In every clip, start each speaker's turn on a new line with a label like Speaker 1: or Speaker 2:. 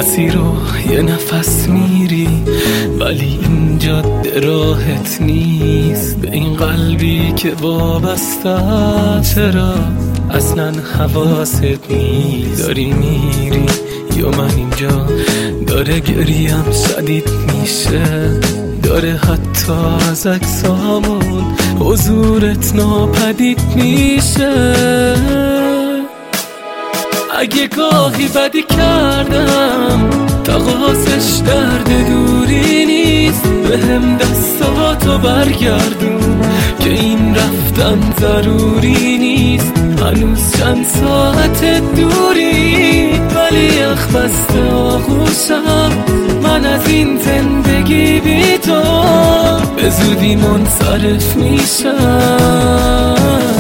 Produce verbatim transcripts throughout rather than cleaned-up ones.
Speaker 1: مسیر رو یه نفس میری، ولی این جاده راحت نیست. به این قلبی که وابسته چرا اصلا حواست نیست؟ داری میری یا من اینجا داره گریم شدید میشه، داره حتی از اجسامون حضورت ناپدید میشه. اگه گاهی بدی کردم تقاصش درد دوری نیست، به هم دستاتو برگردون که این رفتن ضروری نیست. هنوز چند ساعت دوری ولی یخ بسته آغوشم، من از این زندگی بی تو به زودی منصرف میشم.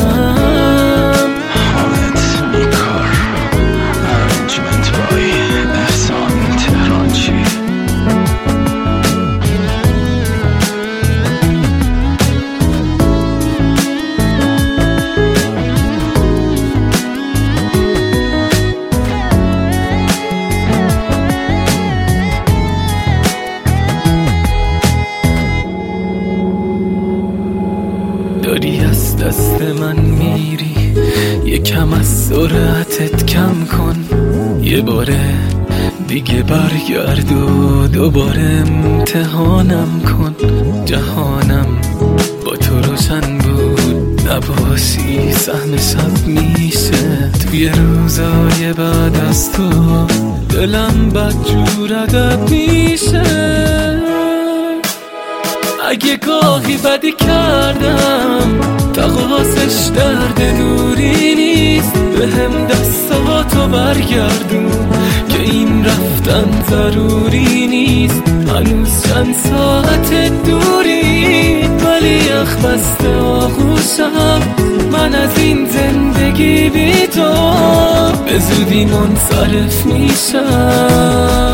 Speaker 1: داری از دست من میری، یکم از سرعتت کم کن، یه باره دیگه برگرد و دوباره امتحانم کن. جهانم با تو روشن بود، نباشی سهم شب میشه. توی روزای بعد از تو دلم بدجور عدد میشه. اگه گاهی بدی کردم تقاصش درد دوری نیست، به هم دستاتو برگردون که این رفتن ضروری نیست. هنوز چند ساعت دوری ولی یخ بسته آغوشم، من از این زندگی بی تو به زودی منصرف میشم.